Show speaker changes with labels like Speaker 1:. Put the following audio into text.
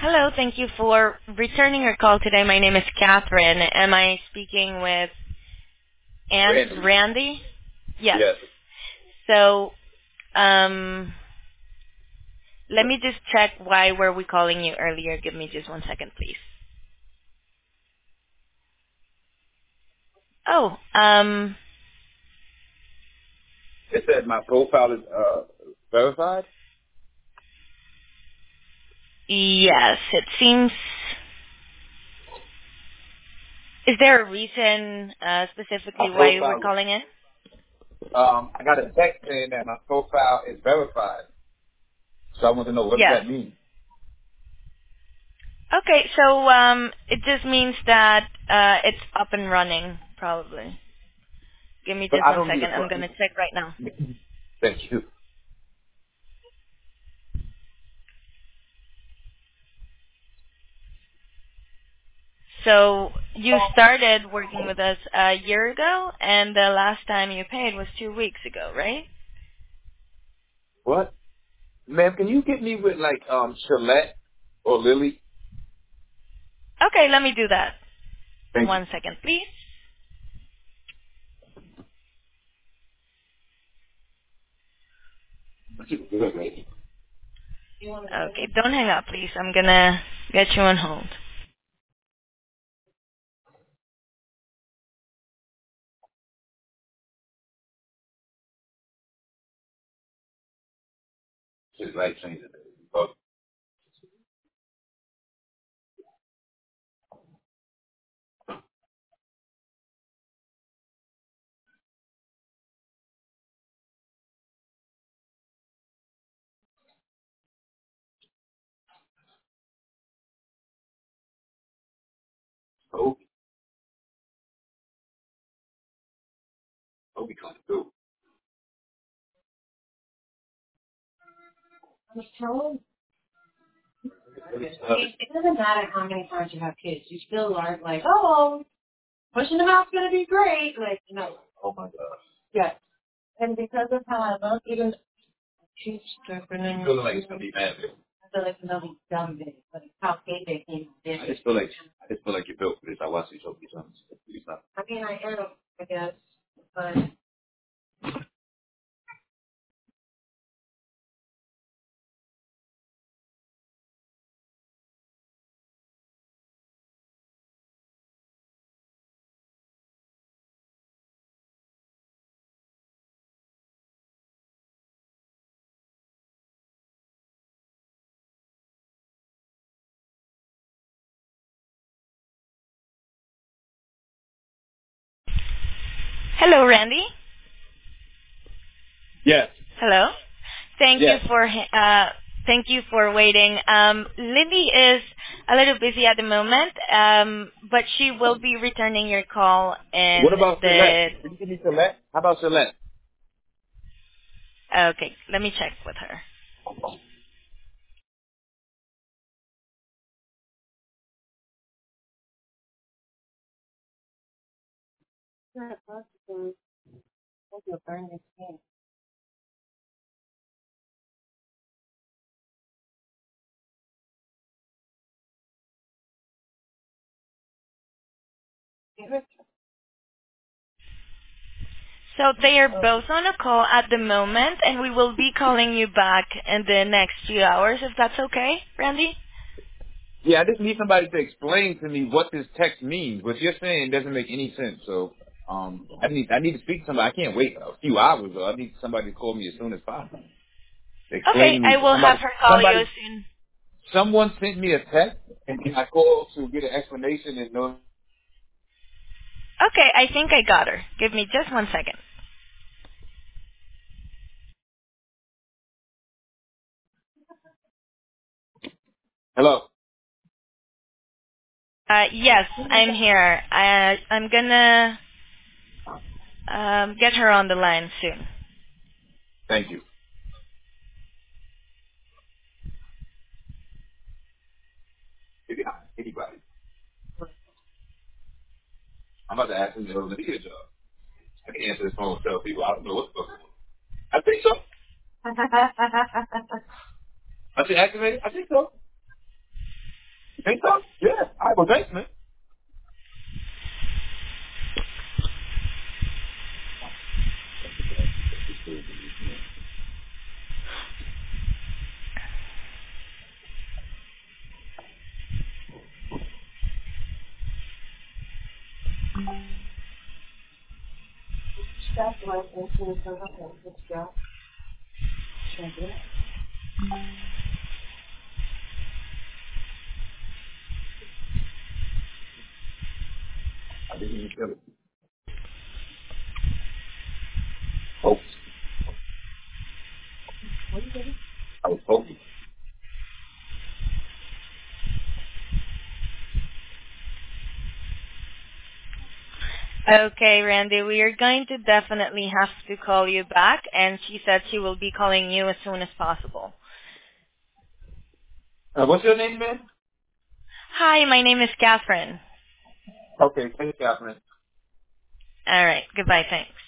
Speaker 1: Hello, thank you for returning your call today. My name is Catherine. Am I speaking with Randy? Yes.
Speaker 2: Yes.
Speaker 1: So, um, let me just check why were we calling you earlier. Give me just one second, please. Oh,
Speaker 2: It said my profile is verified.
Speaker 1: yes, it seems. Is there a reason
Speaker 2: My
Speaker 1: specifically why you were
Speaker 2: profile.
Speaker 1: calling in?
Speaker 2: I got a text saying that my profile is verified. So I want to know what does
Speaker 1: Yes.
Speaker 2: that mean?
Speaker 1: Okay, so it just means that it's up and running, probably. Give me
Speaker 2: But
Speaker 1: just
Speaker 2: I
Speaker 1: one
Speaker 2: don't need a
Speaker 1: second. I'm
Speaker 2: pro-
Speaker 1: gonna check right now.
Speaker 2: Thank you.
Speaker 1: So you started working with us a year ago, and the last time you paid was 2 weeks ago, right?
Speaker 2: What? Ma'am, can you get me with like Shalette or Lily?
Speaker 1: Okay, let me do that.
Speaker 2: Thank you.
Speaker 1: One second, please.
Speaker 2: Good, lady.
Speaker 1: Okay, don't hang up, please. I'm gonna get you on hold.
Speaker 2: Just like changing it. Oh, oh, oh, we coming through.
Speaker 3: Just tell them
Speaker 2: Uh,
Speaker 3: it doesn't matter how many times you have kids. You still aren't like, oh, pushing them out's gonna be great. Like, no.
Speaker 2: oh my God.
Speaker 3: Yes. And because of how I look, even she's stripping
Speaker 2: I'm
Speaker 3: and
Speaker 2: feeling like it's gonna be mad.
Speaker 3: I feel like another dumb day. But how big they came this.
Speaker 2: I just feel like you're built for this. I watch these shows sometimes. It's not.
Speaker 3: I mean, I am, I guess. But
Speaker 1: Hello, Randy.
Speaker 2: Yes.
Speaker 1: Hello. Thank you
Speaker 2: Yes.
Speaker 1: for thank you for waiting. Lily is a little busy at the moment, but she will be returning your call
Speaker 2: What
Speaker 1: in
Speaker 2: about Shalette?
Speaker 1: the.
Speaker 2: Can you give me Shalette? How about Shalette?
Speaker 1: Okay, let me check with her.
Speaker 3: you'll burn your skin.
Speaker 1: So they are both on a call at the moment, and we will be calling you back in the next few hours, if that's okay, Randy?
Speaker 2: Yeah, I just need somebody to explain to me what this text means. What you're saying doesn't make any sense. So, I need to speak to somebody. I can't wait a few hours though. I need somebody to call me as soon as possible. To explain
Speaker 1: Okay,
Speaker 2: to
Speaker 1: I
Speaker 2: me.
Speaker 1: will have her call you
Speaker 2: Somebody,
Speaker 1: as soon.
Speaker 2: someone sent me a text, and I called to get an explanation and no.
Speaker 1: Okay, I think I got her. Give me just one second.
Speaker 2: Hello.
Speaker 1: Yes, I'm here. I'm gonna get her on the line soon.
Speaker 2: Thank you. Anybody. I'm about to ask him to go to the job. I can answer this phone and tell people I don't know what's going on. I think so. I should activate it. I think so. Think so? Yeah. All right, well, thanks, man.
Speaker 3: Step like into the front. Okay, let's go. Check it.
Speaker 2: I didn't even feel it. Focus.
Speaker 3: What are you doing?
Speaker 2: I was focused.
Speaker 1: Okay, Randy, we are going to definitely have to call you back, and she said she will be calling you as soon as possible.
Speaker 2: What's your name, man?
Speaker 1: Hi, my name is Catherine.
Speaker 2: Okay, thanks, Catherine.
Speaker 1: All right, goodbye, thanks.